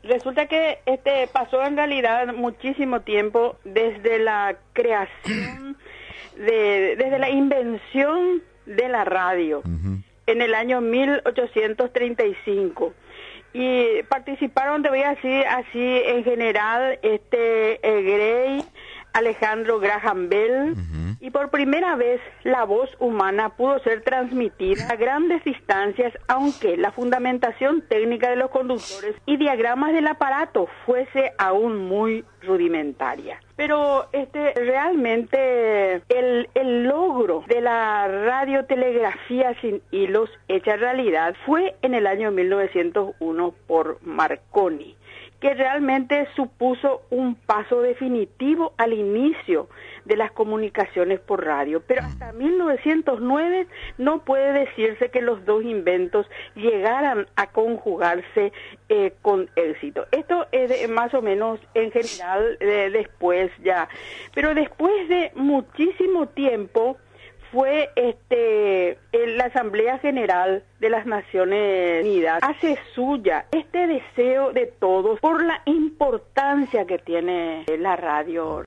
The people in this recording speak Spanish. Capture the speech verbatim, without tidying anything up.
Resulta que este pasó en realidad muchísimo tiempo desde la creación, de, desde la invención de la radio, uh-huh. en el año mil ochocientos treinta y cinco. Y participaron, te voy a decir así en general, este eh, Gray, Alejandro Graham Bell, uh-huh. y por primera vez la voz humana pudo ser transmitida a grandes distancias, aunque la fundamentación técnica de los conductores y diagramas del aparato fuese aún muy rudimentaria. Pero este realmente el, el logro de la radiotelegrafía sin hilos hecha realidad fue en el año mil novecientos uno por Marconi, que realmente supuso un paso definitivo al inicio de las comunicaciones por radio. Pero hasta mil novecientos nueve no puede decirse que los dos inventos llegaran a conjugarse eh, con éxito. Esto es de, más o menos en general de, después ya. Pero después de muchísimo tiempo fue este en la Asamblea General de las Naciones Unidas hace suya este deseo de todos por la importancia que tiene la radio.